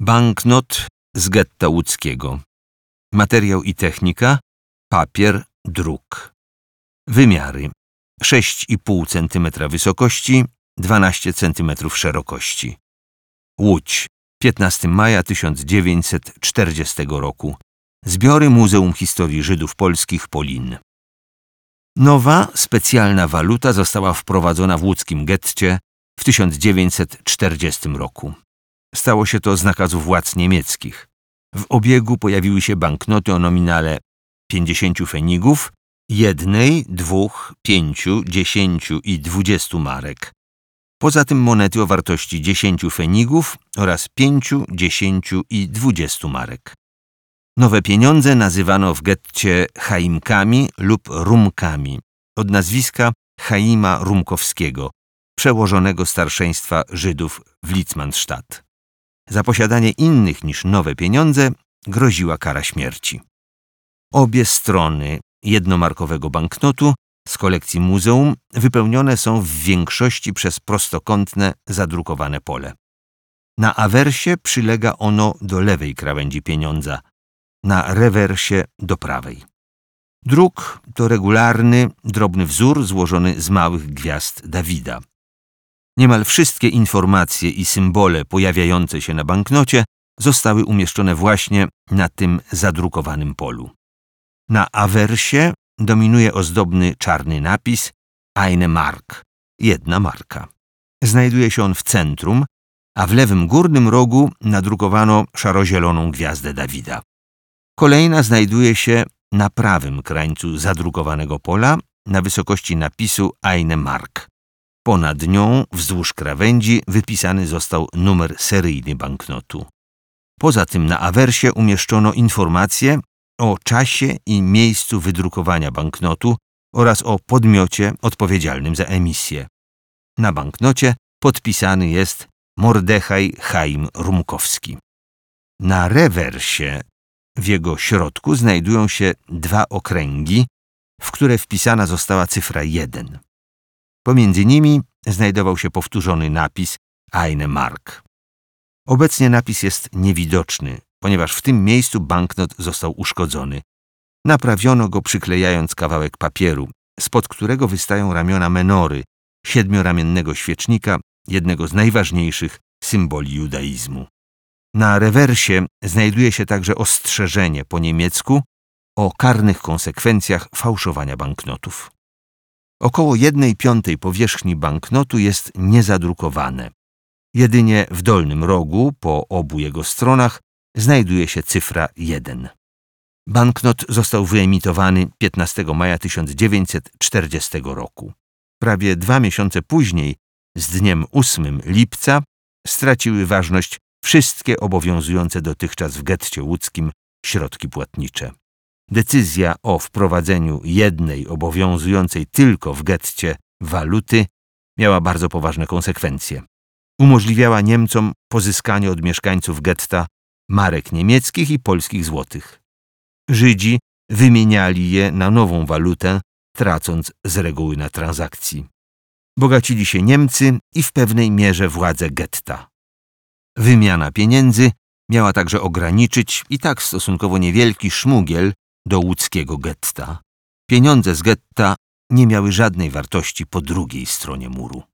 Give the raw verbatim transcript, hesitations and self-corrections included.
Banknot z getta łódzkiego. Materiał i technika: papier, druk. Wymiary: sześć i pół centymetra wysokości, dwanaście centymetrów szerokości. Łódź, piętnastego maja tysiąc dziewięćset czterdziestego roku. Zbiory Muzeum Historii Żydów Polskich Polin. Nowa, specjalna waluta została wprowadzona w łódzkim getcie w tysiąc dziewięćset czterdziestym roku. Stało się to z nakazu władz niemieckich. W obiegu pojawiły się banknoty o nominale pięćdziesięciu fenigów, jednej, dwóch, pięciu, dziesięciu i dwudziestu marek. Poza tym monety o wartości dziesięciu fenigów oraz pięciu, dziesięciu i dwudziestu marek. Nowe pieniądze nazywano w getcie chaimkami lub rumkami, od nazwiska Chaima Rumkowskiego, przełożonego starszeństwa Żydów w Litzmannstadt. Za posiadanie innych niż nowe pieniądze groziła kara śmierci. Obie strony jednomarkowego banknotu z kolekcji muzeum wypełnione są w większości przez prostokątne, zadrukowane pole. Na awersie przylega ono do lewej krawędzi pieniądza, na rewersie do prawej. Druk to regularny, drobny wzór złożony z małych gwiazd Dawida. Niemal wszystkie informacje i symbole pojawiające się na banknocie zostały umieszczone właśnie na tym zadrukowanym polu. Na awersie dominuje ozdobny czarny napis Eine Mark, jedna marka. Znajduje się on w centrum, a w lewym górnym rogu nadrukowano szaro-zieloną gwiazdę Dawida. Kolejna znajduje się na prawym krańcu zadrukowanego pola na wysokości napisu Eine Mark. Ponad nią, wzdłuż krawędzi, wypisany został numer seryjny banknotu. Poza tym na awersie umieszczono informacje o czasie i miejscu wydrukowania banknotu oraz o podmiocie odpowiedzialnym za emisję. Na banknocie podpisany jest Mordechaj Chaim Rumkowski. Na rewersie w jego środku znajdują się dwa okręgi, w które wpisana została cyfra jeden. Pomiędzy nimi znajdował się powtórzony napis Eine Mark. Obecnie napis jest niewidoczny, ponieważ w tym miejscu banknot został uszkodzony. Naprawiono go przyklejając kawałek papieru, spod którego wystają ramiona menory, siedmioramiennego świecznika, jednego z najważniejszych symboli judaizmu. Na rewersie znajduje się także ostrzeżenie po niemiecku o karnych konsekwencjach fałszowania banknotów. Około jednej piątej powierzchni banknotu jest niezadrukowane. Jedynie w dolnym rogu, po obu jego stronach, znajduje się cyfra jeden. Banknot został wyemitowany piętnastego maja tysiąc dziewięćset czterdziestego roku. Prawie dwa miesiące później, z dniem ósmego lipca, straciły ważność wszystkie obowiązujące dotychczas w getcie łódzkim środki płatnicze. Decyzja o wprowadzeniu jednej obowiązującej tylko w getcie waluty miała bardzo poważne konsekwencje. Umożliwiała Niemcom pozyskanie od mieszkańców getta marek niemieckich i polskich złotych. Żydzi wymieniali je na nową walutę, tracąc z reguły na transakcji. Bogacili się Niemcy i w pewnej mierze władze getta. Wymiana pieniędzy miała także ograniczyć i tak stosunkowo niewielki szmugiel do łódzkiego getta. Pieniądze z getta nie miały żadnej wartości po drugiej stronie muru.